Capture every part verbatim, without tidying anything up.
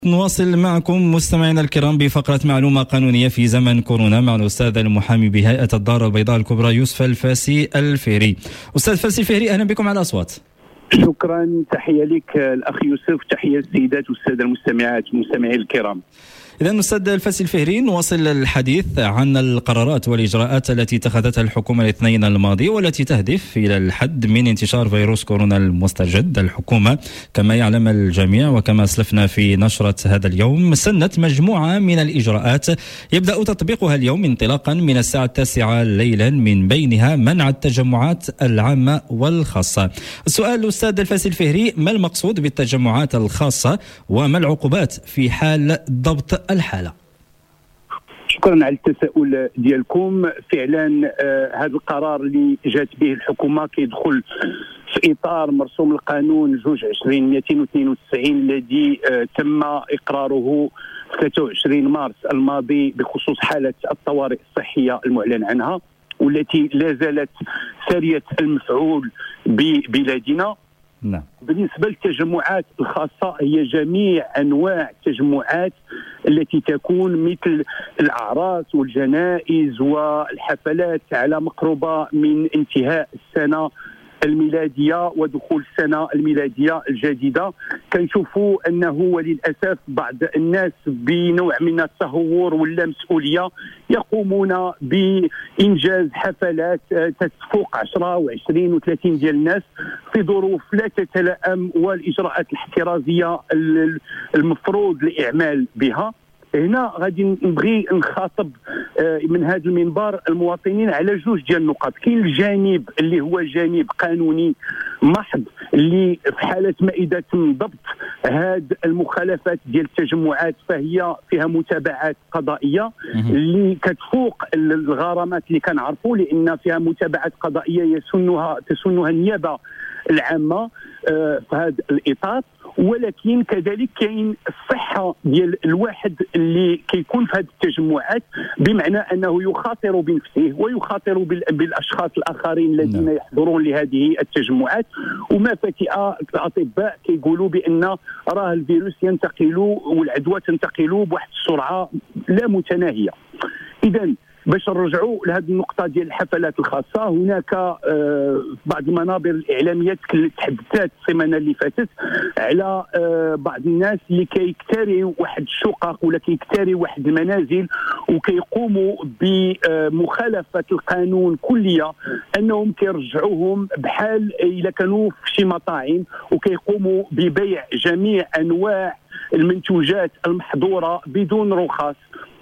نواصل معكم مستمعينا الكرام بفقرة معلومة قانونية في زمن كورونا مع الأستاذ المحامي بهيئة الدار البيضاء الكبرى يوسف الفاسي الفهري. أستاذ فاسي الفهري، أهلا بكم على الأصوات. شكرا، تحية لك الأخ يوسف، تحية السيدات والسادة المستمعات المستمعين الكرام. إذن أستاذ الفاسي الفهري، نواصل الحديث عن القرارات والإجراءات التي اتخذتها الحكومة الاثنين الماضي والتي تهدف إلى الحد من انتشار فيروس كورونا المستجد. الحكومة كما يعلم الجميع وكما أسلفنا في نشرة هذا اليوم سنت مجموعة من الإجراءات يبدأ تطبيقها اليوم انطلاقا من الساعة التاسعة ليلا، من بينها منع التجمعات العامة والخاصة. السؤال أستاذ الفاسي الفهري، ما المقصود بالتجمعات الخاصة وما العقوبات في حال ضبط الحالة؟ شكرا على التساؤل ديالكم. فعلا آه هذا القرار اللي جات به الحكومة كيدخل في إطار مرسوم القانون جوج عشرين مئتين واثنين وتسعين الذي آه تم إقراره في ثلاثة وعشرين مارس الماضي بخصوص حالة الطوارئ الصحية المعلن عنها، والتي لا زالت سارية المفعول ببلادنا. نعم. بالنسبة للتجمعات الخاصة، هي جميع أنواع التجمعات التي تكون مثل الأعراس والجنائز والحفلات على مقربة من انتهاء السنة الميلادية ودخول السنة الميلادية الجديدة. كنشوفوا أنه وللأسف بعض الناس بنوع من التهور ولا مسؤولية يقومون بإنجاز حفلات تفوق عشرة وعشرين وثلاثين ديال الناس في ظروف لا تتلائم والإجراءات الاحترازية المفروض الإعمال بها. هنا غادي نبغي نخاطب من هذا المنبر المواطنين على جوج ديال النقاط. كاين الجانب اللي هو جانب قانوني محض، اللي في حالة ما إذا تم ضبط هذه المخالفات ديال التجمعات فهي فيها متابعات قضائية اللي كتفوق الغرامات اللي كنعرفوا، لأن فيها متابعات قضائية يسنها تسنها النيابة العامة في هذا الإطار. ولكن كذلك كاين الصحة ديال الواحد اللي كيكون في هذه التجمعات، بمعنى أنه يخاطر بنفسه ويخاطر بالأشخاص الآخرين الذين نعم. يحضرون لهذه التجمعات. وما فتئ الأطباء كيقولوا بأن راه الفيروس ينتقل والعدوى تنتقل بواحد السرعة لا متناهية. إذن باش نرجعوا لهذه النقطة ديال الحفلات الخاصة، هناك آه بعض المنابر الإعلامية تحدثت السيمانة اللي فاتت على آه بعض الناس اللي كيكتريوا واحد الشقق ولا كيكتريوا واحد المنازل وكيقوموا بمخالفة القانون كلية، أنهم كيرجعوهم بحال إلا كانوا في شي مطاعم وكيقوموا ببيع جميع أنواع المنتوجات المحظورة بدون رخص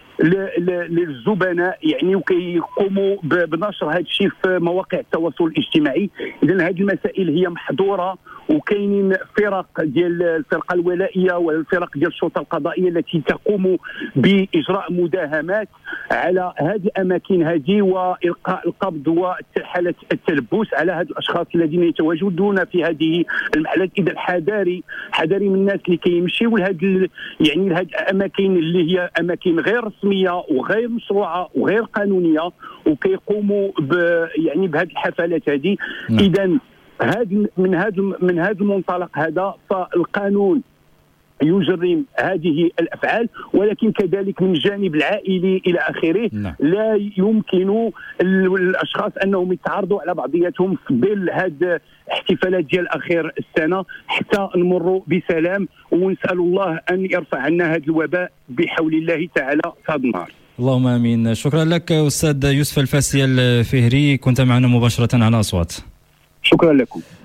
للزبناء، يعني وكيقوموا بنشر هذا الشيء في مواقع التواصل الاجتماعي. اذا هذه المسائل هي محظوره، وكاينين فرق ديال الفرقه الولائيه والفرق ديال الشرطه القضائيه التي تقوم باجراء مداهمات على هذه الاماكن هذه والقاء القبض وحاله التلبس على هذه الاشخاص الذين يتواجدون في هذه المحلات. اذا حذاري حذاري من الناس اللي كيمشيوا لهذه يعني لهذه الاماكن اللي هي اماكن غير رسميه وغير مشروعه وغير قانونيه وكيقوموا ب يعني بهذه الحفلات هذه. اذا هذا من هذا من هذا المنطلق هذا فالقانون يجرم هذه الافعال، ولكن كذلك من الجانب العائلي الى اخره لا, لا يمكن الاشخاص انهم يتعارضوا على بعضياتهم في ظل هذه احتفالات ديال اخر السنه حتى نمروا بسلام، ونسال الله ان يرفع عنا هذا الوباء بحول الله تعالى في هذا النهار. اللهم امين. شكرا لك استاذ يوسف الفاسي الفهري، كنت معنا مباشره على اصوات. شكرا لكم.